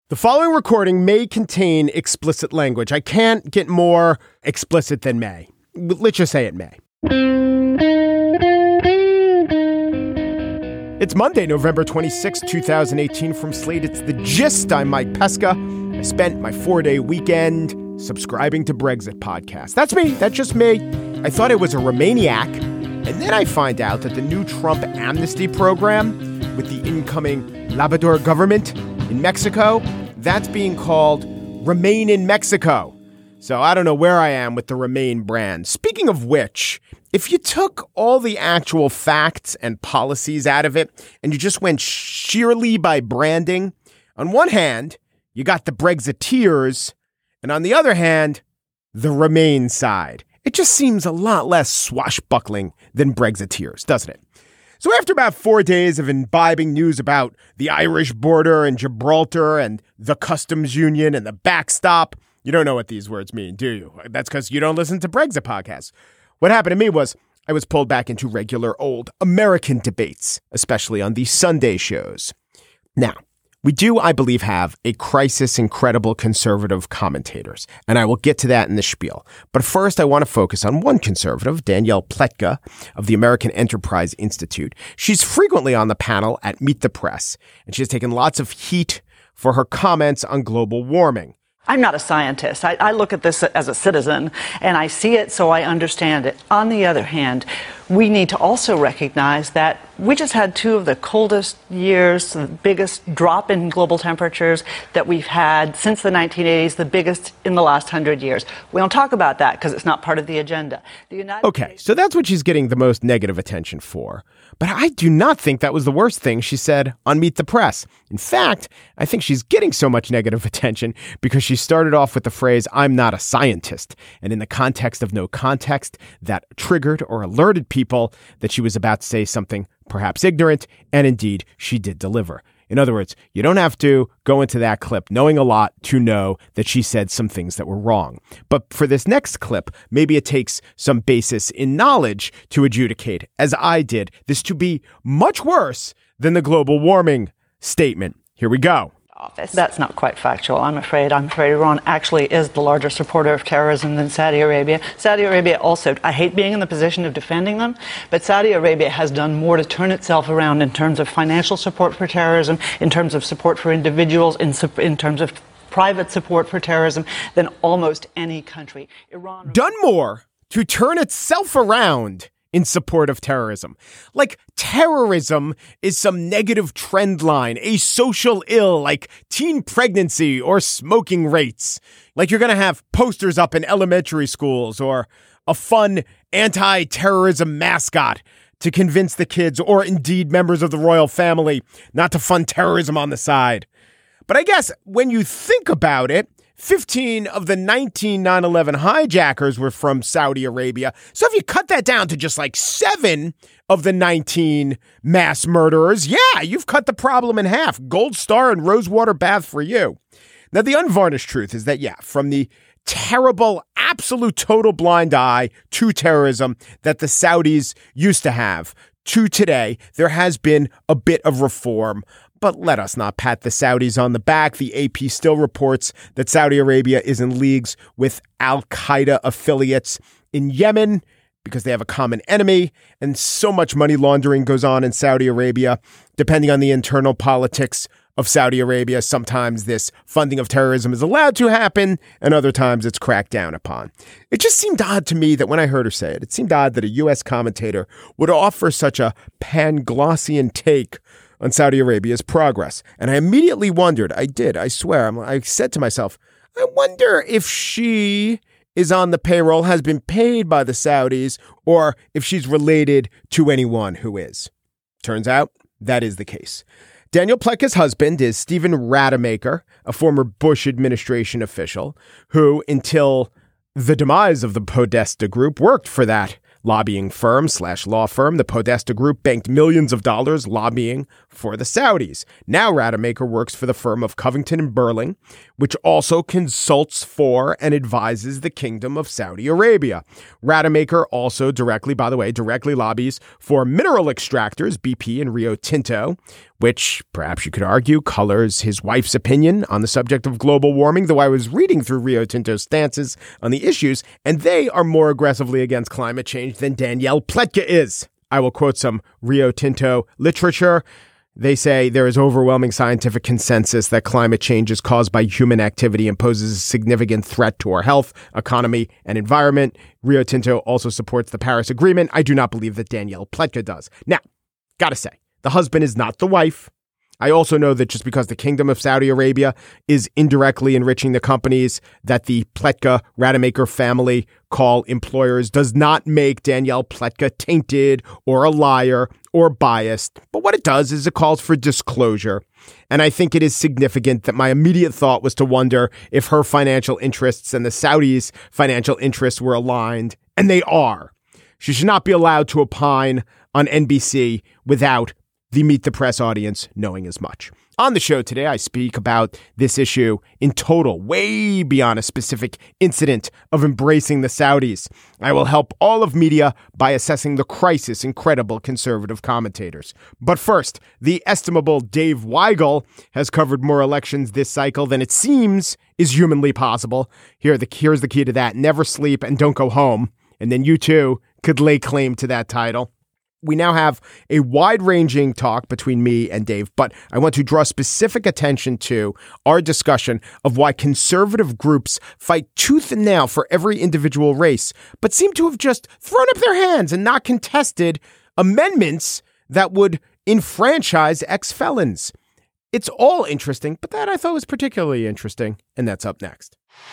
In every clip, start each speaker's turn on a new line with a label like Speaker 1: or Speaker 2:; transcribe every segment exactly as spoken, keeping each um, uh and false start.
Speaker 1: The following recording may contain explicit language. I can't get more explicit than may. Let's just say it may. It's Monday, November twenty-sixth, twenty eighteen. From Slate, it's The Gist. I'm Mike Pesca. I spent my four-day weekend subscribing to Brexit podcast. That's me. That's just me. I thought it was a Remainiac. And then I find out that the new Trump amnesty program with the incoming Labrador government in Mexico, that's being called Remain in Mexico. So I don't know where I am with the Remain brand. Speaking of which, if you took all the actual facts and policies out of it and you just went sheerly by branding, on one hand, you got the Brexiteers, and on the other hand, the Remain side. It just seems a lot less swashbuckling than Brexiteers, doesn't it? So after about four days of imbibing news about the Irish border and Gibraltar and the customs union and the backstop, you don't know what these words mean, do you? That's because you don't listen to Brexit podcasts. What happened to me was I was pulled back into regular old American debates, especially on the Sunday shows. Now, we do, I believe, have a crisis in credible conservative commentators, and I will get to that in the spiel. But first, I want to focus on one conservative, Danielle Pletka of the American Enterprise Institute. She's frequently on the panel at Meet the Press, and she has taken lots of heat for her comments on global warming.
Speaker 2: I'm not a scientist. I, I look at this as a citizen, and I see it so I understand it. On the other hand, we need to also recognize that we just had two of the coldest years, the biggest drop in global temperatures that we've had since the nineteen eighties, the biggest in the last hundred years. We don't talk about that because it's not part of the agenda. The United
Speaker 1: okay,
Speaker 2: States-
Speaker 1: so that's what she's getting the most negative attention for. But I do not think that was the worst thing she said on Meet the Press. In fact, I think she's getting so much negative attention because she started off with the phrase, "I'm not a scientist." And in the context of no context, that triggered or alerted people that she was about to say something perhaps ignorant, and indeed, she did deliver. In other words, you don't have to go into that clip knowing a lot to know that she said some things that were wrong. But for this next clip, maybe it takes some basis in knowledge to adjudicate, as I did, this to be much worse than the global warming statement. Here we go.
Speaker 2: Office. That's not quite factual, I'm afraid. I'm afraid Iran actually is the larger supporter of terrorism than Saudi Arabia. Saudi Arabia also, I hate being in the position of defending them, but Saudi Arabia has done more to turn itself around in terms of financial support for terrorism, in terms of support for individuals, in, in terms of private support for terrorism than almost any country. Iran
Speaker 1: done more to turn itself around in support of terrorism. Like terrorism is some negative trend line, a social ill like teen pregnancy or smoking rates. Like you're going to have posters up in elementary schools or a fun anti-terrorism mascot to convince the kids or indeed members of the royal family not to fund terrorism on the side. But I guess when you think about it, fifteen of the nineteen nine eleven hijackers were from Saudi Arabia. So if you cut that down to just like seven of the nineteen mass murderers, yeah, you've cut the problem in half. Gold star and rosewater bath for you. Now, the unvarnished truth is that, yeah, from the terrible, absolute total blind eye to terrorism that the Saudis used to have to today, there has been a bit of reform. But let us not pat the Saudis on the back. The A P still reports that Saudi Arabia is in leagues with al-Qaeda affiliates in Yemen because they have a common enemy, and so much money laundering goes on in Saudi Arabia. Depending on the internal politics of Saudi Arabia, sometimes this funding of terrorism is allowed to happen, and other times it's cracked down upon. It just seemed odd to me that when I heard her say it, it seemed odd that a U S commentator would offer such a Panglossian take on Saudi Arabia's progress. And I immediately wondered, I did, I swear, I'm, I said to myself, I wonder if she is on the payroll, has been paid by the Saudis, or if she's related to anyone who is. Turns out that is the case. Danielle Pletka's husband is Stephen Rademacher, a former Bush administration official who, until the demise of the Podesta Group, worked for that lobbying firm slash law firm. The Podesta Group banked millions of dollars lobbying for the Saudis. Now Rademacher works for the firm of Covington and Burling, which also consults for and advises the Kingdom of Saudi Arabia. Rademacher also directly, by the way, directly lobbies for mineral extractors, B P and Rio Tinto, which perhaps you could argue colors his wife's opinion on the subject of global warming, though I was reading through Rio Tinto's stances on the issues, and they are more aggressively against climate change than Danielle Pletka is. I will quote some Rio Tinto literature. They say there is overwhelming scientific consensus that climate change is caused by human activity and poses a significant threat to our health, economy, and environment. Rio Tinto also supports the Paris Agreement. I do not believe that Danielle Pletka does. Now, gotta say, the husband is not the wife. I also know that just because the Kingdom of Saudi Arabia is indirectly enriching the companies that the Pletka Rademacher family call employers does not make Danielle Pletka tainted or a liar or biased. But what it does is it calls for disclosure. And I think it is significant that my immediate thought was to wonder if her financial interests and the Saudis' financial interests were aligned. And they are. She should not be allowed to opine on N B C without the Meet the Press audience knowing as much. On the show today, I speak about this issue in total, way beyond a specific incident of embracing the Saudis. I will help all of media by assessing the crisis in credible conservative commentators. But first, the estimable Dave Weigel has covered more elections this cycle than it seems is humanly possible. Here, the, here's the key to that. Never sleep and don't go home. And then you too could lay claim to that title. We now have a wide-ranging talk between me and Dave, but I want to draw specific attention to our discussion of why conservative groups fight tooth and nail for every individual race, but seem to have just thrown up their hands and not contested amendments that would enfranchise ex-felons. It's all interesting, but that I thought was particularly interesting, and that's up next.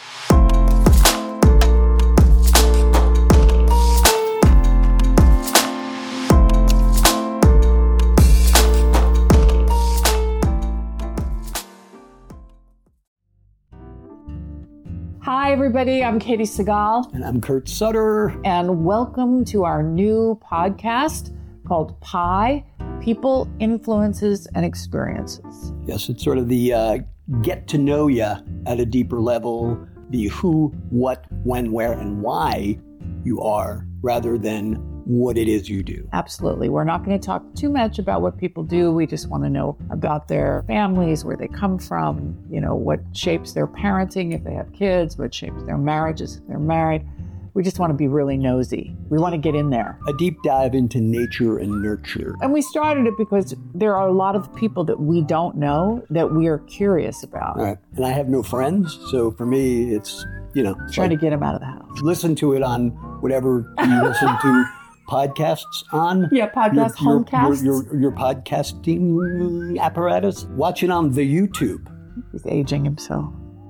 Speaker 3: Hi, everybody. I'm Katie Segal.
Speaker 4: And I'm Kurt Sutter.
Speaker 3: And welcome to our new podcast called Pi, People, Influences, and Experiences.
Speaker 4: Yes, it's sort of the uh, get to know you at a deeper level, the who, what, when, where, and why you are, rather than what it is you do.
Speaker 3: Absolutely. We're not going to talk too much about what people do. We just want to know about their families, where they come from, you know, what shapes their parenting if they have kids, what shapes their marriages if they're married. We just want to be really nosy. We want to get in there.
Speaker 4: A deep dive into nature and nurture.
Speaker 3: And we started it because there are a lot of people that we don't know that we are curious about.
Speaker 4: Right. And I have no friends, so for me, it's, you know.
Speaker 3: Trying like, to get them out of the house.
Speaker 4: Listen to it on whatever you listen to podcasts on.
Speaker 3: Yeah, podcast,
Speaker 4: your,
Speaker 3: homecasts.
Speaker 4: Your, your, your podcasting apparatus. Watch it on the YouTube.
Speaker 3: He's aging himself.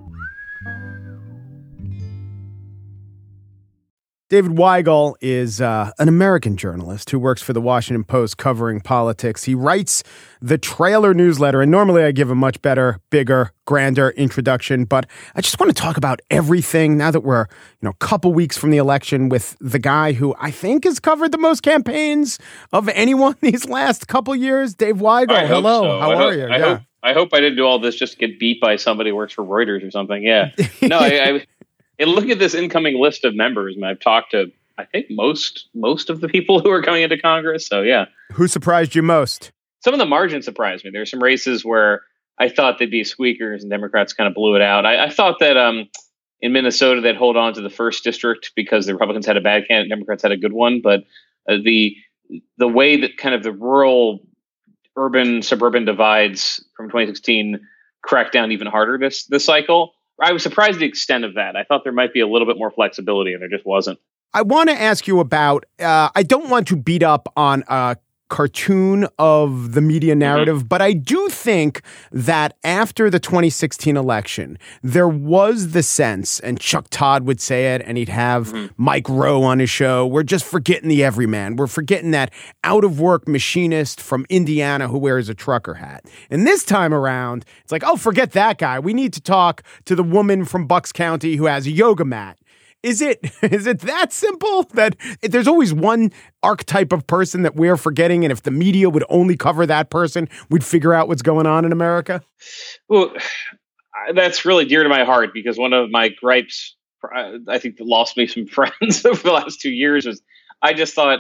Speaker 1: David Weigel is uh, an American journalist who works for the Washington Post covering politics. He writes the Trailer newsletter, and normally I give a much better, bigger, grander introduction, but I just want to talk about everything now that we're, you know, a couple weeks from the election with the guy who I think has covered the most campaigns of anyone these last couple years, Dave Weigel. Hello,
Speaker 5: so.
Speaker 1: how
Speaker 5: I
Speaker 1: are
Speaker 5: hope,
Speaker 1: you?
Speaker 5: I,
Speaker 1: yeah.
Speaker 5: hope, I hope I didn't do all this just to get beat by somebody who works for Reuters or something. Yeah. No, I... I And look at this incoming list of members. And I've talked to, I think, most most of the people who are coming into Congress. So, yeah.
Speaker 1: Who surprised you most?
Speaker 5: Some of the margins surprised me. There's some races where I thought they'd be squeakers and Democrats kind of blew it out. I, I thought that um, in Minnesota they'd hold on to the first district because the Republicans had a bad candidate, Democrats had a good one. But uh, the the way that kind of the rural, urban, suburban divides from twenty sixteen cracked down even harder this this cycle. I was surprised the extent of that. I thought there might be a little bit more flexibility, and there just wasn't.
Speaker 1: I want to ask you about, uh, I don't want to beat up on a cartoon of the media narrative, mm-hmm. but I do think that after the twenty sixteen election, there was the sense, and Chuck Todd would say it, and he'd have mm-hmm. Mike Rowe on his show, we're just forgetting the everyman. We're forgetting that out-of-work machinist from Indiana who wears a trucker hat. And this time around, it's like, oh, forget that guy. We need to talk to the woman from Bucks County who has a yoga mat. Is it is it that simple that there's always one archetype of person that we're forgetting, and if the media would only cover that person, we'd figure out what's going on in America?
Speaker 5: Well, that's really dear to my heart because one of my gripes, I think, that lost me some friends over the last two years was I just thought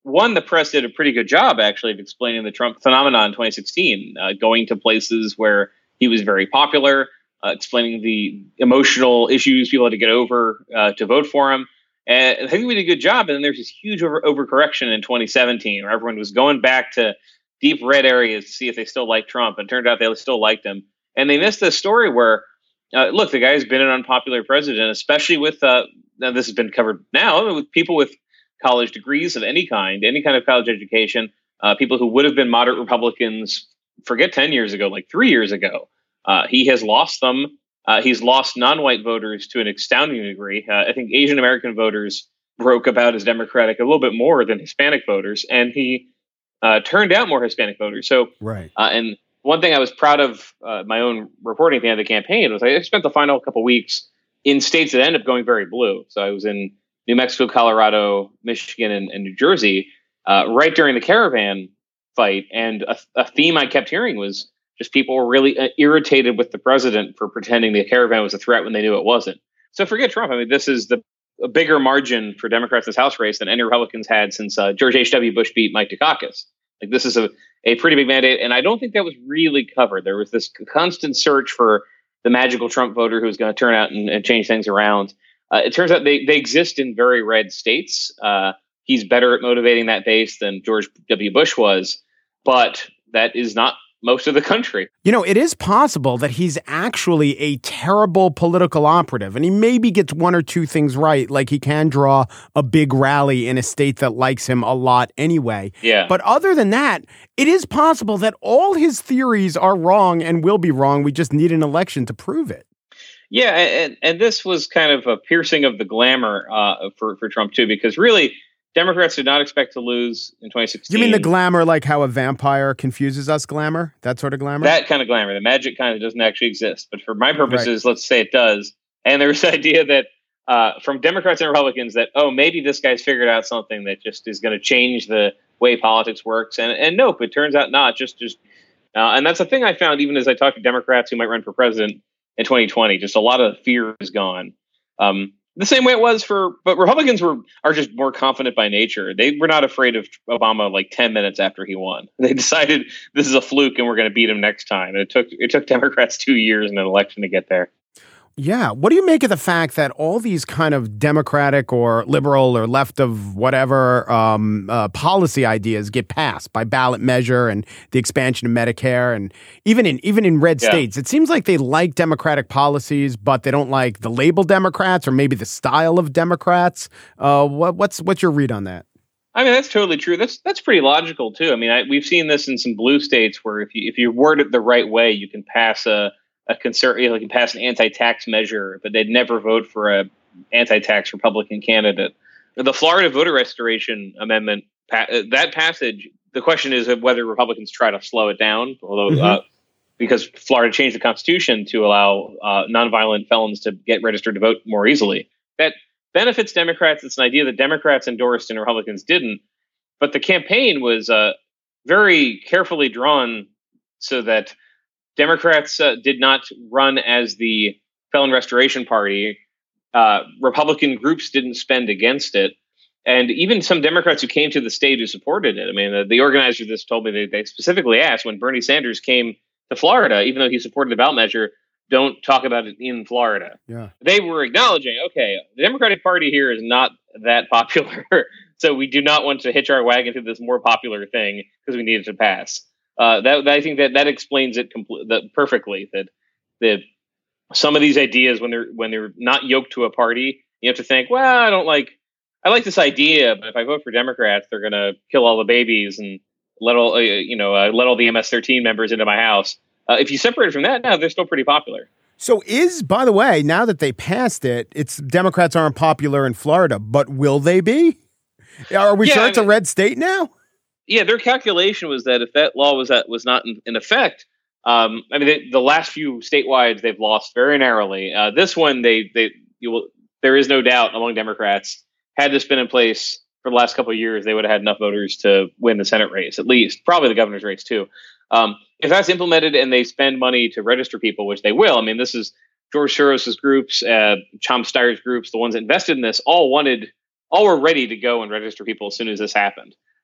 Speaker 5: one, the press did a pretty good job, actually, of explaining the Trump phenomenon in twenty sixteen, uh, going to places where he was very popular, uh, explaining the emotional issues people had to get over uh, to vote for him. And I think we did a good job. And then there's this huge over- overcorrection in twenty seventeen where everyone was going back to deep red areas to see if they still liked Trump. And it turned out they still liked him. And they missed this story where, uh, look, the guy's been an unpopular president, especially with, uh, now this has been covered now, with people with college degrees of any kind, any kind of college education, uh, people who would have been moderate Republicans, forget ten years ago, like three years ago. Uh, he has lost them. Uh, he's lost non-white voters to an astounding degree. Uh, I think Asian American voters broke about as Democratic a little bit more than Hispanic voters, and he uh, turned out more Hispanic voters. So,
Speaker 1: right.
Speaker 5: Uh, and one thing I was proud of uh, my own reporting at the end of the campaign was I spent the final couple weeks in states that ended up going very blue. So I was in New Mexico, Colorado, Michigan, and, and New Jersey uh, right during the caravan fight, and a, a theme I kept hearing was just people were really uh, irritated with the president for pretending the caravan was a threat when they knew it wasn't. So forget Trump. I mean, this is the a bigger margin for Democrats in this House race than any Republicans had since uh, George H W. Bush beat Mike Dukakis. Like, this is a, a pretty big mandate, and I don't think that was really covered. There was this constant search for the magical Trump voter who was going to turn out and, and change things around. Uh, it turns out they, they exist in very red states. Uh, he's better at motivating that base than George W. Bush was, but that is not most of the country.
Speaker 1: You know, it is possible that he's actually a terrible political operative, and he maybe gets one or two things right, like he can draw a big rally in a state that likes him a lot anyway.
Speaker 5: Yeah.
Speaker 1: But other than that, it is possible that all his theories are wrong and will be wrong. We just need an election to prove it.
Speaker 5: Yeah, and, and this was kind of a piercing of the glamour uh, for, for Trump, too, because really, Democrats did not expect to lose in twenty sixteen.
Speaker 1: You mean the glamour, like how a vampire confuses us glamour? That sort of glamour?
Speaker 5: That kind of glamour. The magic kind of doesn't actually exist. But for my purposes, right. Let's say it does. And there was the idea that uh, from Democrats and Republicans that, oh, maybe this guy's figured out something that just is going to change the way politics works. And and nope, it turns out not. Just, just uh, and that's the thing I found even as I talked to Democrats who might run for president in twenty twenty. Just a lot of fear is gone. Um The same way it was for, but Republicans were are just more confident by nature. They were not afraid of Obama like ten minutes after he won. They decided this is a fluke and we're going to beat him next time. And it took it took Democrats two years in an election to get there.
Speaker 1: Yeah. What do you make of the fact that all these kind of Democratic or liberal or left of whatever um, uh, policy ideas get passed by ballot measure and the expansion of Medicare, and even in even in red
Speaker 5: yeah.
Speaker 1: states, it seems like they like Democratic policies, but they don't like the label Democrats or maybe the style of Democrats. Uh, what, what's what's your read on that?
Speaker 5: I mean, that's totally true. That's that's pretty logical too. I mean, I, we've seen this in some blue states where if you if you word it the right way, you can pass a a conservative, you know, can pass an anti-tax measure, but they'd never vote for a anti-tax Republican candidate. The Florida voter restoration amendment, that passage, the question is whether Republicans try to slow it down, although mm-hmm. uh, because Florida changed the Constitution to allow uh, nonviolent felons to get registered to vote more easily. That benefits Democrats. It's an idea that Democrats endorsed and Republicans didn't. But the campaign was uh, very carefully drawn so that Democrats uh, did not run as the felon restoration party. Uh, Republican groups didn't spend against it. And even some Democrats who came to the stage who supported it. I mean, the, the organizer of this told me they, they specifically asked when Bernie Sanders came to Florida, even though he supported the ballot measure, don't talk about it in Florida.
Speaker 1: Yeah.
Speaker 5: They were acknowledging, okay, the Democratic Party here is not that popular. So we do not want to hitch our wagon to this more popular thing because we need it to pass. Uh, that, I think that that explains it compl- that perfectly. That that some of these ideas, when they're when they're not yoked to a party, you have to think, well, I don't like, I like this idea, but if I vote for Democrats, they're going to kill all the babies and let all uh, you know uh, let all the M S thirteen members into my house. Uh, if you separate it from that, now they're still pretty popular.
Speaker 1: So is, by the way, now that they passed it, it's Democrats aren't popular in Florida, but will they be? Are we
Speaker 5: yeah,
Speaker 1: sure
Speaker 5: I
Speaker 1: it's
Speaker 5: mean,
Speaker 1: a red state now?
Speaker 5: Yeah, their calculation was that if that law was that was not in, in effect, um, I mean, they, the last few statewide they've lost very narrowly. Uh, this one, they they you will, there is no doubt among Democrats, had this been in place for the last couple of years, they would have had enough voters to win the Senate race, at least, probably the governor's race too. Um, if that's implemented and they spend money to register people, which they will, I mean, this is George Soros's groups, uh, Tom Steyer's groups, the ones that invested in this, all wanted, all were ready to go and register people as soon as this happened.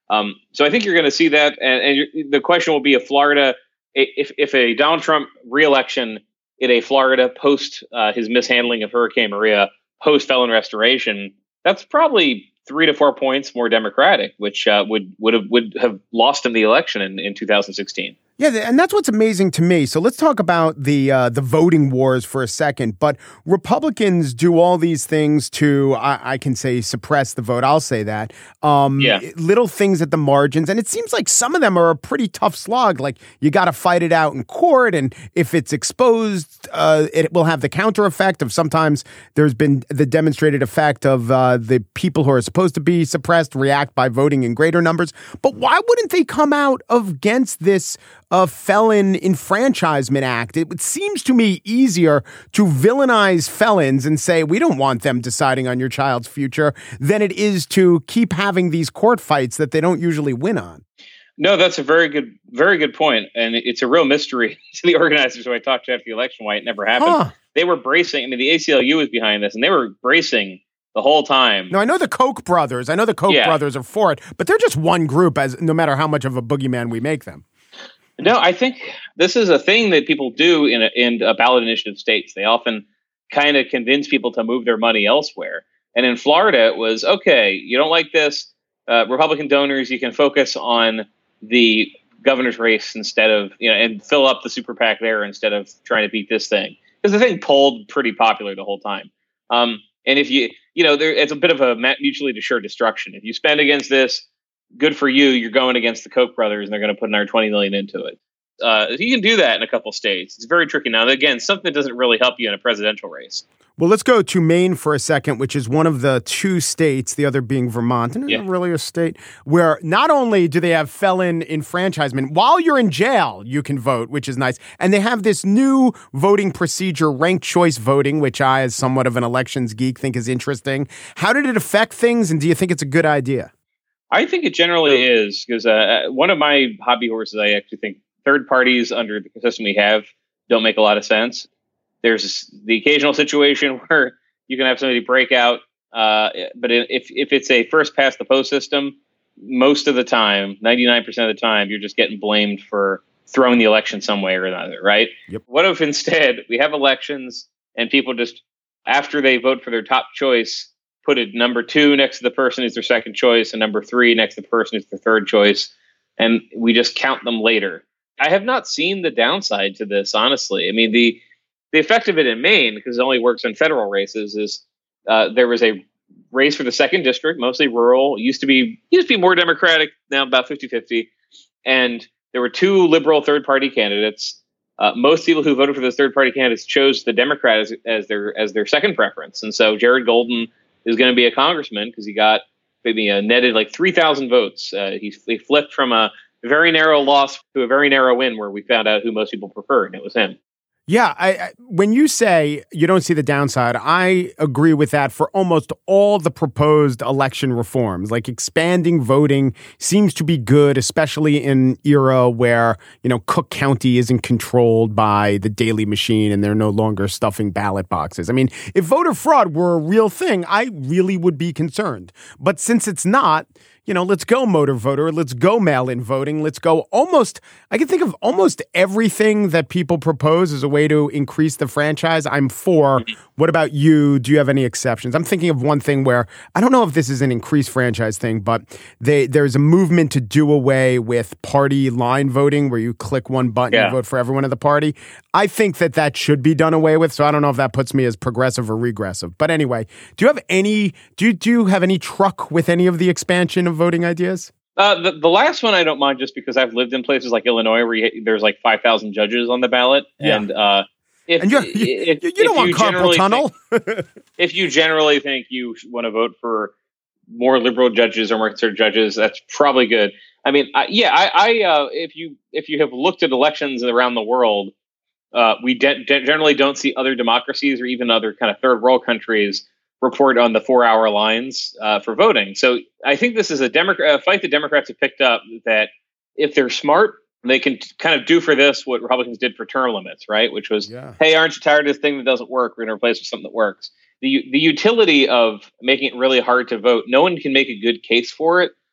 Speaker 5: Um, so I think you're going to see that. And, and the question will be if Florida, if, if a Donald Trump reelection in a Florida post uh, his mishandling of Hurricane Maria, post felon restoration, that's probably three to four points more Democratic, which uh, would would have would have lost him the election in, in two thousand sixteen.
Speaker 1: Yeah, and that's what's amazing to me. So let's talk about the uh, the voting wars for a second. But Republicans do all these things to, I, I can say, suppress the vote. I'll say that. Um,
Speaker 5: yeah.
Speaker 1: Little things at the margins. And it seems like some of them are a pretty tough slog. Like, you got to fight it out in court. And if it's exposed, uh, it will have the counter effect of sometimes there's been the demonstrated effect of uh, the people who are supposed to be suppressed react by voting in greater numbers. But why wouldn't they come out against this a felon enfranchisement act? It seems to me easier to villainize felons and say, we don't want them deciding on your child's future, than it is to keep having these court fights that they don't usually win on.
Speaker 5: No, that's a very good, very good point. And it's a real mystery to the organizers who I talked to after the election why it never happened. Huh. They were bracing. I mean, the A C L U was behind this, and they were bracing the whole time.
Speaker 1: No, I know the Koch brothers. I know the Koch yeah. brothers are for it, but they're just one group, as no matter how much of a boogeyman we make them.
Speaker 5: No, I think this is a thing that people do in a, in a ballot initiative states. They often kind of convince people to move their money elsewhere. And in Florida, it was, okay, you don't like this, uh, Republican donors, you can focus on the governor's race instead of, you know, and fill up the super PAC there instead of trying to beat this thing. Because the thing polled pretty popular the whole time. Um, and if you, you know, there, it's a bit of a mutually assured destruction. If you spend against this, good for you. You're going against the Koch brothers, and they're going to put another twenty million into it. Uh, you can do that in a couple states. It's very tricky. Now, again, something that doesn't really help you in a presidential race.
Speaker 1: Well, let's go to Maine for a second, which is one of the two states, the other being Vermont, and yeah. really a state where not only do they have felon enfranchisement, while you're in jail, you can vote, which is nice. And they have this new voting procedure, ranked choice voting, which I, as somewhat of an elections geek, think is interesting. How did it affect things, and do you think it's a good idea?
Speaker 5: I think it generally is, because uh, one of my hobby horses, I actually think third parties under the system we have don't make a lot of sense. There's the occasional situation where you can have somebody break out, uh, but if if it's a first past the post system, most of the time, ninety-nine percent of the time, you're just getting blamed for throwing the election some way or another, right?
Speaker 1: Yep.
Speaker 5: What if instead we have elections and people just, after they vote for their top choice, put it number two next to the person who's their second choice and number three next to the person who's their third choice, and we just count them later. I have not seen the downside to this, honestly. I mean, the the effect of it in Maine, because it only works in federal races, is uh, there was a race for the second district, mostly rural. It used to be used to be more Democratic, now about fifty-fifty. And there were two liberal third-party candidates. Uh, most people who voted for those third-party candidates chose the Democrat as, as their as their second preference. And so Jared Golden is going to be a congressman because he got maybe a netted like three thousand votes. Uh, he, he flipped from a very narrow loss to a very narrow win where we found out who most people preferred, and it was him.
Speaker 1: Yeah, I, I, when you say you don't see the downside, I agree with that for almost all the proposed election reforms. Like expanding voting seems to be good, especially in an era where, you know, Cook County isn't controlled by the Daily Machine and they're no longer stuffing ballot boxes. I mean, if voter fraud were a real thing, I really would be concerned. But since it's not, you know, let's go motor voter, let's go mail-in voting, let's go almost, I can think of almost everything that people propose as a way to increase the franchise. I'm for. What about you? Do you have any exceptions? I'm thinking of one thing where, I don't know if this is an increased franchise thing, but they, there's a movement to do away with party line voting where you click one button
Speaker 5: yeah.
Speaker 1: and vote for everyone in the party. I think that that should be done away with, so I don't know if that puts me as progressive or regressive. But anyway, do you have any, do you, do you have any truck with any of the expansion of voting ideas?
Speaker 5: Uh, the, the last one I don't mind just because I've lived in places like Illinois where you, there's like five thousand judges on the ballot.
Speaker 1: Yeah.
Speaker 5: And uh, if,
Speaker 1: and you, if, you don't want
Speaker 5: you
Speaker 1: carpal tunnel.
Speaker 5: Think, if you generally think you want to vote for more liberal judges or more conservative judges, that's probably good. I mean, I, yeah, I, I uh, if you if you have looked at elections around the world, uh, we de- de- generally don't see other democracies or even other kind of third world countries report on the four-hour lines uh, for voting. So I think this is a, Democrat, a fight that Democrats have picked up that if they're smart, they can t- kind of do for this what Republicans did for term limits, right? Which was, yeah. hey, aren't you tired of this thing that doesn't work? We're going to replace it with something that works. The the utility of making it really hard to vote, no one can make a good case for it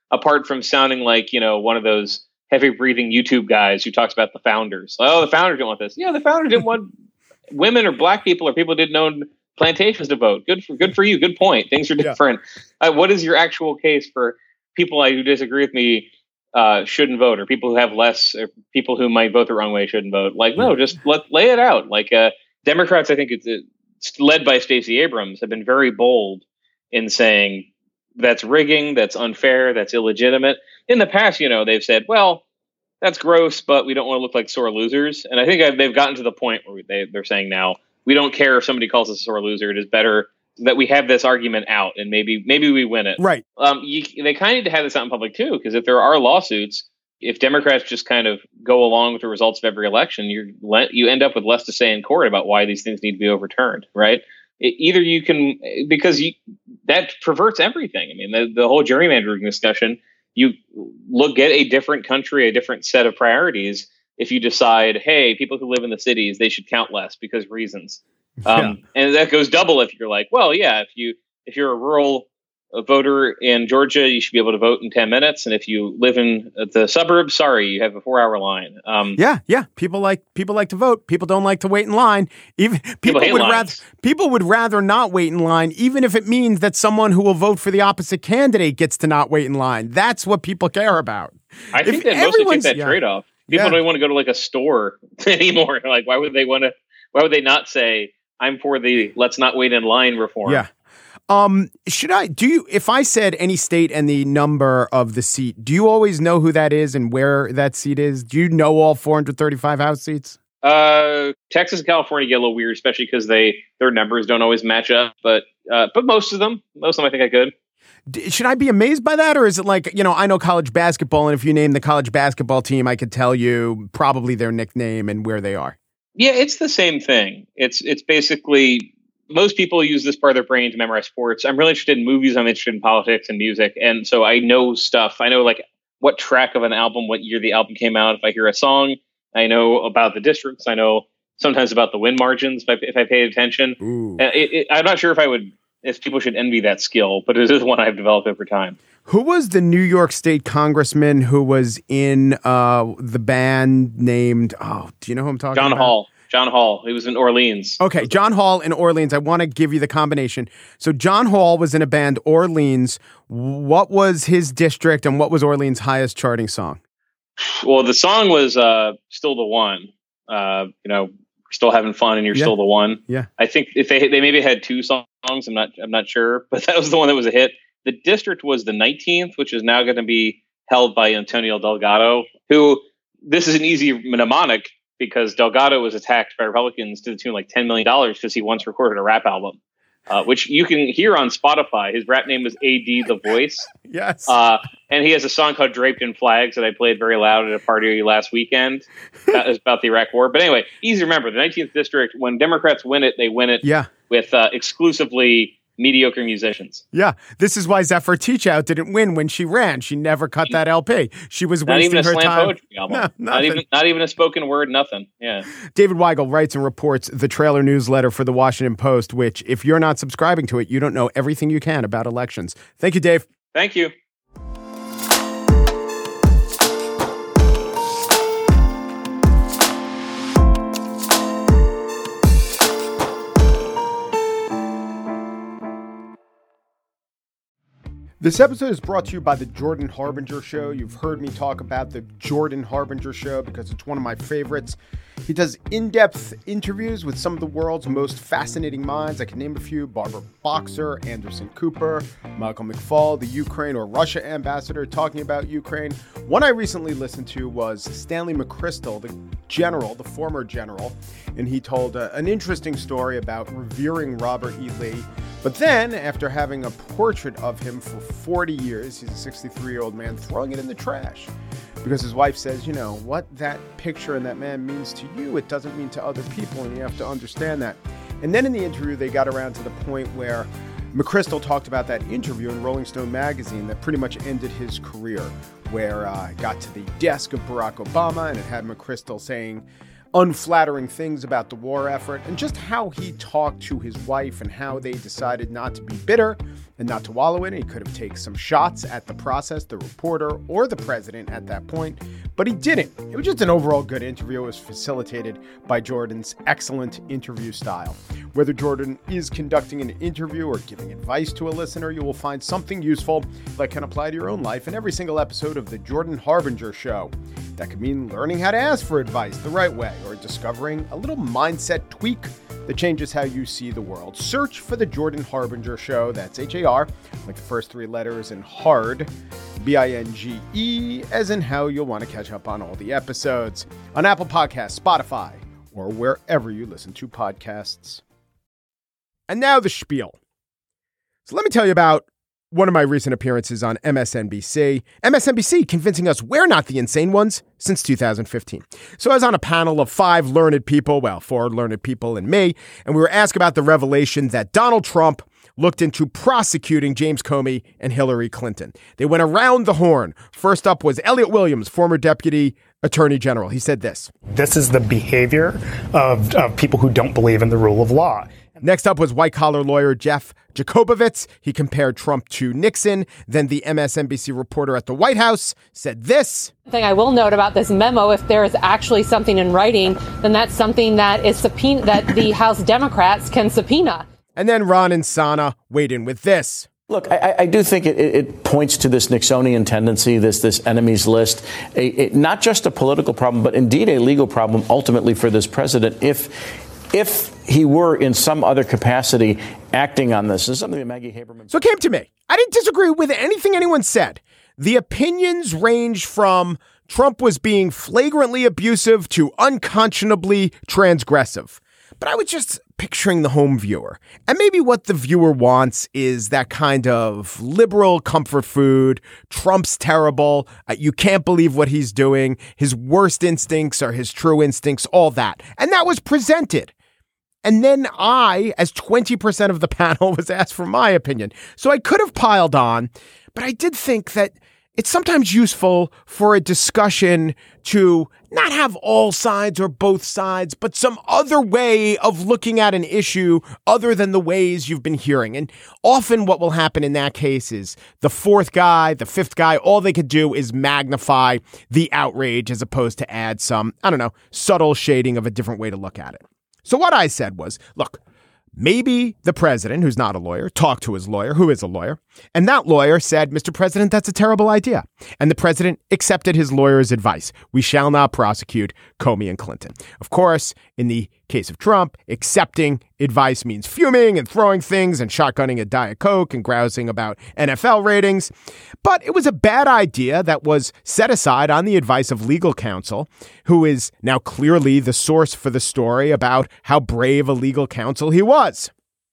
Speaker 5: apart from sounding like, you know, one of those heavy breathing YouTube guys who talks about the founders. Oh, the founders didn't want this. Yeah, the founders didn't want women or black people or people who didn't own plantations to vote. Good for good for you. Good point. Things are different. Yeah. Uh, what is your actual case for people who disagree with me uh, shouldn't vote, or people who have less, or people who might vote the wrong way shouldn't vote? Like, no, just let lay it out. Like uh, Democrats, I think it's, it's led by Stacey Abrams, have been very bold in saying that's rigging, that's unfair, that's illegitimate. In the past, you know, they've said, well, that's gross, but we don't want to look like sore losers. And I think I've, they've gotten to the point where they, they're saying now, we don't care if somebody calls us a sore loser. It is better that we have this argument out, and maybe maybe we win it.
Speaker 1: Right.
Speaker 5: Um, you, they kind of need to have this out in public, too, because if there are lawsuits, if Democrats just kind of go along with the results of every election, you you end up with less to say in court about why these things need to be overturned, right? It, either you can, because you, that perverts everything. I mean, the, the whole gerrymandering discussion, you look at a different country, a different set of priorities. If you decide, hey, people who live in the cities, they should count less because reasons. Um, yeah. And that goes double if you're like, well, yeah, if you if you're a rural voter in Georgia, you should be able to vote in ten minutes. And if you live in the suburbs, sorry, you have a four hour line. Um,
Speaker 1: yeah, yeah. People like people like to vote. People don't like to wait in line. Even people, people would lines. rather people would rather not wait in line, even if it means that someone who will vote for the opposite candidate gets to not wait in line. That's what people care about.
Speaker 5: I think they mostly take that yeah. trade off. People yeah. don't want to go to like a store anymore. Like, why would they want to? Why would they not say, I'm for the let's not wait in line reform?
Speaker 1: Yeah. Um, should I do you, if I said any state and the number of the seat, do you always know who that is and where that seat is? Do you know all four hundred thirty-five House seats?
Speaker 5: Uh, Texas and California get a little weird, especially because they, their numbers don't always match up, but, uh, but most of them, most of them I think I could.
Speaker 1: Should I be amazed by that? Or is it like, you know, I know college basketball, and if you name the college basketball team, I could tell you probably their nickname and where they are.
Speaker 5: Yeah, it's the same thing. It's, it's basically, most people use this part of their brain to memorize sports. I'm really interested in movies. I'm interested in politics and music. And so I know stuff. I know like what track of an album, what year the album came out. If I hear a song, I know about the districts. I know sometimes about the win margins if I, if I paid attention. It, it, I'm not sure if I would, if people should envy that skill, but it is one I've developed over time.
Speaker 1: Who was the New York State congressman who was in uh, the band named, oh, do you know who I'm talking
Speaker 5: John
Speaker 1: about?
Speaker 5: John Hall. John Hall. He was in Orleans.
Speaker 1: Okay, John Hall in Orleans. I want to give you the combination. So John Hall was in a band, Orleans. What was his district, and what was Orleans' highest charting song?
Speaker 5: Well, the song was uh, Still the One. Uh, you know, still having fun, and you're
Speaker 1: yeah.
Speaker 5: still the one.
Speaker 1: Yeah.
Speaker 5: I think if they they maybe had two songs, I'm not I'm not sure, but that was the one that was a hit. The district was the nineteenth, which is now going to be held by Antonio Delgado, who this is an easy mnemonic because Delgado was attacked by Republicans to the tune of like ten million dollars because he once recorded a rap album, uh, which you can hear on Spotify. His rap name was A D The Voice.
Speaker 1: Yes.
Speaker 5: Uh, and he has a song called Draped in Flags that I played very loud at a party last weekend. That was about the Iraq War. But anyway, easy to remember. The nineteenth district, when Democrats win it, they win it
Speaker 1: yeah.
Speaker 5: with uh, exclusively mediocre musicians.
Speaker 1: Yeah. This is why Zephyr Teachout didn't win when she ran. She never cut that L P. She was
Speaker 5: not
Speaker 1: wasting
Speaker 5: even a
Speaker 1: her
Speaker 5: slam
Speaker 1: time.
Speaker 5: Poetry album.
Speaker 1: No,
Speaker 5: not even not even a spoken word, nothing. Yeah.
Speaker 1: David Weigel writes and reports the trailer newsletter for the Washington Post, which if you're not subscribing to it, you don't know everything you can about elections. Thank you, Dave.
Speaker 5: Thank you.
Speaker 1: This episode is brought to you by the Jordan Harbinger Show. You've heard me talk about the Jordan Harbinger Show because it's one of my favorites. He does in-depth interviews with some of the world's most fascinating minds. I can name a few: Barbara Boxer, Anderson Cooper, Michael McFaul, the Ukraine or Russia ambassador talking about Ukraine. One I recently listened to was Stanley McChrystal, the general, the former general, and he told uh, an interesting story about revering Robert E. Lee. But then, after having a portrait of him for forty years, he's a sixty-three-year-old man, throwing it in the trash. Because his wife says, you know, what that picture and that man means to you, it doesn't mean to other people, and you have to understand that. And then in the interview, they got around to the point where McChrystal talked about that interview in Rolling Stone magazine that pretty much ended his career, where uh, it got to the desk of Barack Obama, and it had McChrystal saying, unflattering things about the war effort and just how he talked to his wife and how they decided not to be bitter and not to wallow in it. He could have taken some shots at the process, the reporter, or the president at that point, but he didn't. It was just an overall good interview. It was facilitated by Jordan's excellent interview style. Whether Jordan is conducting an interview or giving advice to a listener, you will find something useful that can apply to your own life in every single episode of The Jordan Harbinger Show. That could mean learning how to ask for advice the right way or discovering a little mindset tweak that changes how you see the world. Search for The Jordan Harbinger Show. That's H A R, like the first three letters, and hard, B I N G E, as in how you'll want to catch up on all the episodes on Apple Podcasts, Spotify, or wherever you listen to podcasts. And now the spiel. So let me tell you about one of my recent appearances on M S N B C. M S N B C convincing us we're not the insane ones since two thousand fifteen. So I was on a panel of five learned people, well, four learned people and me, and we were asked about the revelation that Donald Trump looked into prosecuting James Comey and Hillary Clinton. They went around the horn. First up was Elliot Williams, former deputy attorney general. He said this.
Speaker 6: This is the behavior of, of people who don't believe in the rule of law.
Speaker 1: Next up was white-collar lawyer Jeff Jacobowitz. He compared Trump to Nixon. Then the M S N B C reporter at the White House said this.
Speaker 7: The thing I will note about this memo, if there is actually something in writing, then that's something that is subpoena that the House Democrats can subpoena.
Speaker 1: And then Ron Insana weighed in with this.
Speaker 8: Look, I, I do think it, it points to this Nixonian tendency, this this enemies list, a, a, not just a political problem, but indeed a legal problem ultimately for this president. If if he were in some other capacity acting on this, this is something that Maggie Haberman.
Speaker 1: So it came to me. I didn't disagree with anything anyone said. The opinions ranged from Trump was being flagrantly abusive to unconscionably transgressive. But I was just picturing the home viewer. And maybe what the viewer wants is that kind of liberal comfort food. Trump's terrible. Uh, you can't believe what he's doing. His worst instincts are his true instincts, all that. And that was presented. And then I, as twenty percent of the panel, was asked for my opinion. So I could have piled on, but I did think that it's sometimes useful for a discussion to not have all sides or both sides, but some other way of looking at an issue other than the ways you've been hearing. And often what will happen in that case is the fourth guy, the fifth guy, all they could do is magnify the outrage as opposed to add some, I don't know, subtle shading of a different way to look at it. So what I said was, look, maybe the president, who's not a lawyer, talked to his lawyer, who is a lawyer, and that lawyer said, Mister President, that's a terrible idea. And the president accepted his lawyer's advice. We shall not prosecute Comey and Clinton. Of course, in the case of Trump, accepting advice means fuming and throwing things and shotgunning a Diet Coke and grousing about N F L ratings. But it was a bad idea that was set aside on the advice of legal counsel, who is now clearly the source for the story about how brave a legal counsel he was.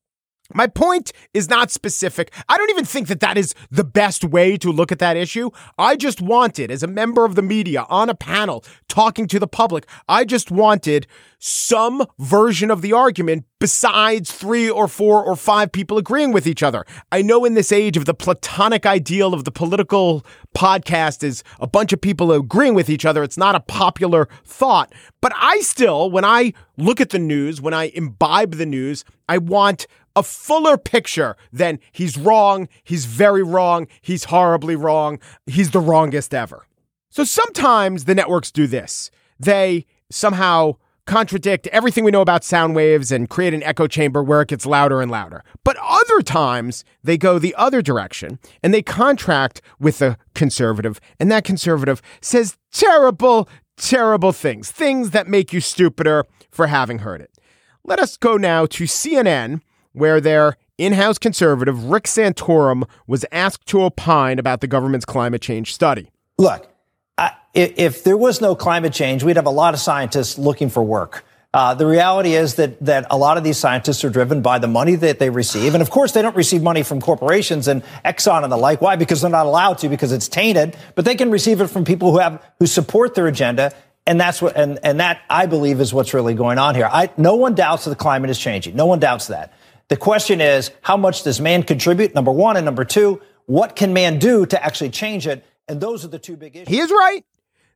Speaker 1: My point is not specific. I don't even think that that is the best way to look at that issue. I just wanted, as a member of the media on a panel talking to the public, I just wanted some version of the argument besides three or four or five people agreeing with each other. I know in this age of the platonic ideal of the political podcast is a bunch of people agreeing with each other. It's not a popular thought. But I still, when I look at the news, when I imbibe the news, I want a fuller picture than he's wrong, he's very wrong, he's horribly wrong, he's the wrongest ever. So sometimes the networks do this. They somehow contradict everything we know about sound waves and create an echo chamber where it gets louder and louder. But other times they go the other direction and they contract with a conservative, and that conservative says terrible, terrible things, things that make you stupider for having heard it. Let us go now to C N N, where their in-house conservative, Rick Santorum, was asked to opine about the government's climate change study.
Speaker 9: Look, I, if there was no climate change, we'd have a lot of scientists looking for work. Uh, the reality is that that a lot of these scientists are driven by the money that they receive. And of course, they don't receive money from corporations and Exxon and the like. Why? Because they're not allowed to, because it's tainted. But they can receive it from people who have who support their agenda. And that's what and, and that, I believe, is what's really going on here. I, no one doubts that the climate is changing. No one doubts that. The question is, how much does man contribute? Number one. And number two, what can man do to actually change it? And those are the two big issues.
Speaker 1: He is right.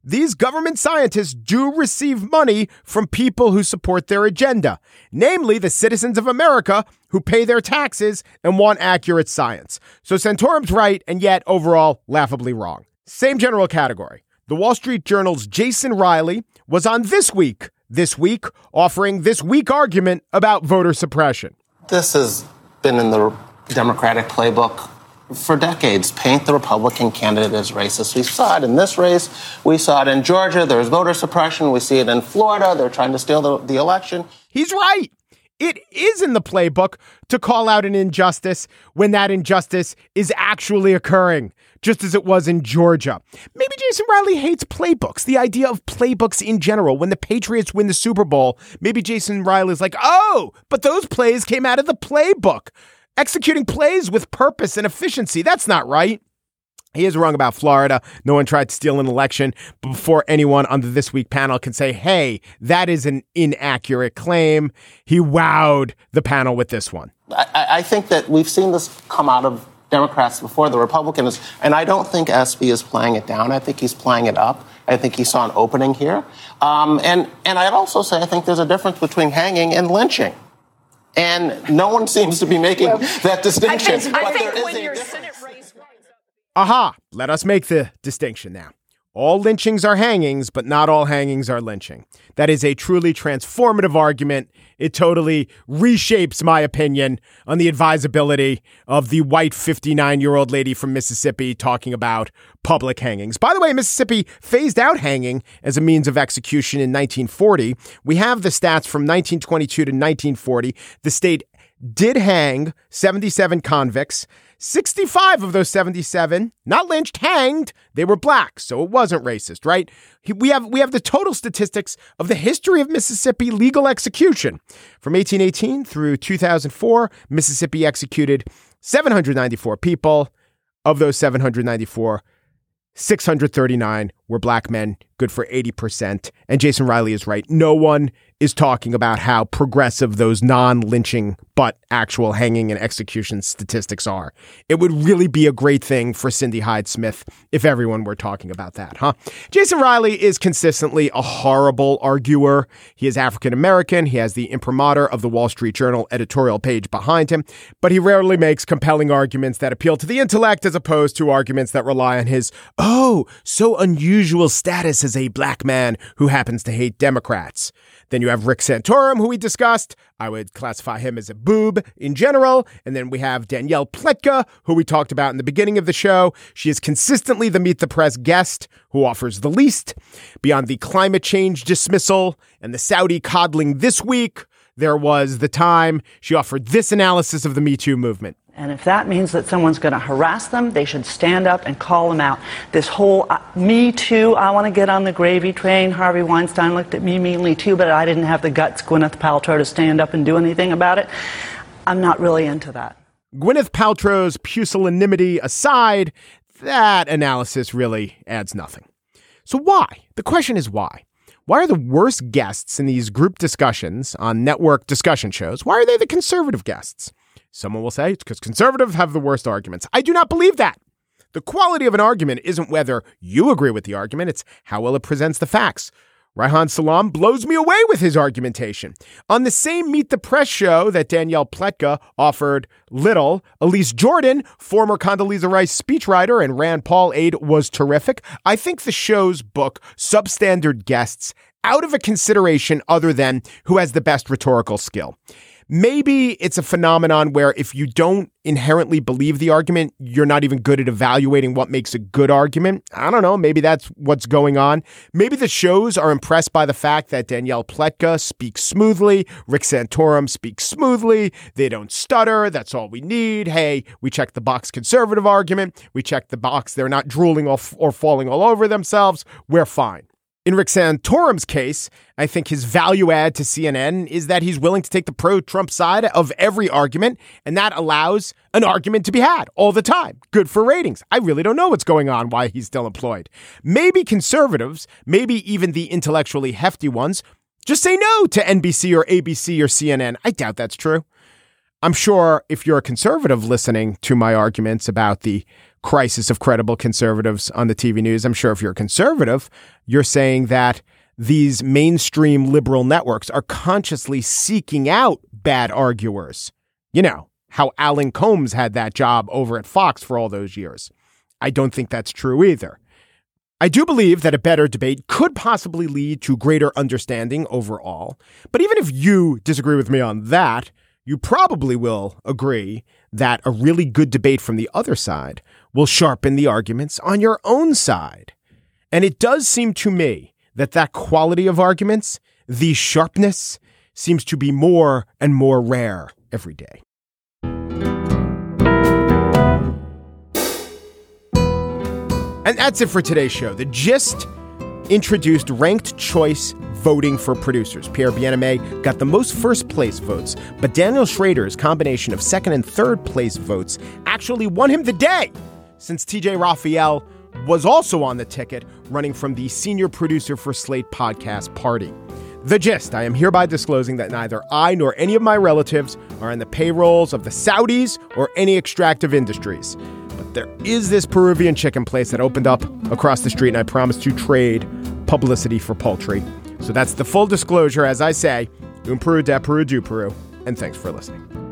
Speaker 1: these government scientists do receive money from people who support their agenda, namely the citizens of America who pay their taxes and want accurate science. So Santorum's right, and yet overall laughably wrong. Same general category. The Wall Street Journal's Jason Riley was on This Week, this week, offering this weak argument about voter suppression.
Speaker 10: This has been in the Democratic playbook for decades. Paint the Republican candidate as racist. We saw it in this race. We saw it in Georgia. There's voter suppression. We see it in Florida. They're trying to steal the, the election.
Speaker 1: He's right. It is in the playbook to call out an injustice when that injustice is actually occurring, just as it was in Georgia. Maybe Jason Riley hates playbooks, the idea of playbooks in general. When the Patriots win the Super Bowl, maybe Jason Riley's like, oh, but those plays came out of the playbook. Executing plays with purpose and efficiency. That's not right. He is wrong about Florida. No one tried to steal an election before anyone on the This Week panel can say, hey, that is an inaccurate claim. He wowed the panel with this one.
Speaker 10: I, I think that we've seen this come out of Democrats before, the Republicans, and I don't think S B is playing it down. I think he's playing it up. I think he saw an opening here. Um, and, and I'd also say I think there's a difference between hanging and lynching. And no one seems to be making well, that distinction.
Speaker 11: I think, I think when your Senate race...
Speaker 1: Aha, let us make the distinction now. All lynchings are hangings, but not all hangings are lynching. That is a truly transformative argument. It totally reshapes my opinion on the advisability of the white fifty-nine-year-old lady from Mississippi talking about public hangings. By the way, Mississippi phased out hanging as a means of execution in nineteen forty. We have the stats from nineteen twenty-two to nineteen forty. The state did hang seventy-seven convicts. sixty-five of those seventy-seven, not lynched, hanged. They were black, so it wasn't racist, right? We have we have the total statistics of the history of Mississippi legal execution. From eighteen eighteen through two thousand four, Mississippi executed seven hundred ninety-four people. Of those seven hundred ninety-four, six hundred thirty-nine were black men, good for eighty percent. And Jason Riley is right. No one is talking about how progressive those non-lynching but actual hanging and execution statistics are. It would really be a great thing for Cindy Hyde-Smith if everyone were talking about that, huh? Jason Riley is consistently a horrible arguer. He is African-American. He has the imprimatur of the Wall Street Journal editorial page behind him, but he rarely makes compelling arguments that appeal to the intellect as opposed to arguments that rely on his, oh, so unusual status as a black man who happens to hate Democrats. Then you have Rick Santorum, who we discussed. I would classify him as a boob in general. And then we have Danielle Pletka, who we talked about in the beginning of the show. She is consistently the Meet the Press guest who offers the least. Beyond the climate change dismissal and the Saudi coddling this week, there was the time she offered this analysis of the Me Too movement.
Speaker 2: And if that means that someone's going to harass them, they should stand up and call them out. This whole uh, me too, I want to get on the gravy train. Harvey Weinstein looked at me meanly too, but I didn't have the guts, Gwyneth Paltrow, to stand up and do anything about it. I'm not really into that.
Speaker 1: Gwyneth Paltrow's pusillanimity aside, that analysis really adds nothing. So why? The question is why? Why are the worst guests in these group discussions on network discussion shows, why are they the conservative guests? Someone will say it's because conservatives have the worst arguments. I do not believe that. The quality of an argument isn't whether you agree with the argument, it's how well it presents the facts. Reihan Salam blows me away with his argumentation. On the same Meet the Press show that Danielle Pletka offered little, Elise Jordan, former Condoleezza Rice speechwriter and Rand Paul aide, was terrific. I think the show's book substandard guests out of a consideration other than who has the best rhetorical skill. Maybe it's a phenomenon where if you don't inherently believe the argument, you're not even good at evaluating what makes a good argument. I don't know. Maybe that's what's going on. Maybe the shows are impressed by the fact that Danielle Pletka speaks smoothly. Rick Santorum speaks smoothly. They don't stutter. That's all we need. Hey, we checked the box conservative argument. We checked the box. They're not drooling or, or falling all over themselves. We're fine. In Rick Santorum's case, I think his value add to C N N is that he's willing to take the pro-Trump side of every argument, and that allows an argument to be had all the time. Good for ratings. I really don't know what's going on, why he's still employed. Maybe conservatives, maybe even the intellectually hefty ones, just say no to N B C or A B C or C N N. I doubt that's true. I'm sure if you're a conservative listening to my arguments about the crisis of credible conservatives on the T V news. I'm sure if you're a conservative, you're saying that these mainstream liberal networks are consciously seeking out bad arguers. You know, how Alan Combs had that job over at Fox for all those years. I don't think that's true either. I do believe that a better debate could possibly lead to greater understanding overall. But even if you disagree with me on that, you probably will agree that a really good debate from the other side will sharpen the arguments on your own side. And it does seem to me that that quality of arguments, the sharpness, seems to be more and more rare every day. And that's it for today's show. The Gist introduced ranked choice voting for producers. Pierre Bien-Aimé got the most first place votes, but Daniel Schrader's combination of second and third place votes actually won him the day, since T J Raphael was also on the ticket, running from the senior producer for Slate Podcast Party. The Gist, I am hereby disclosing that neither I nor any of my relatives are on the payrolls of the Saudis or any extractive industries. But there is this Peruvian chicken place that opened up across the street, and I promised to trade publicity for poultry. So that's the full disclosure. As I say, un Peru de Peru du Peru, and thanks for listening.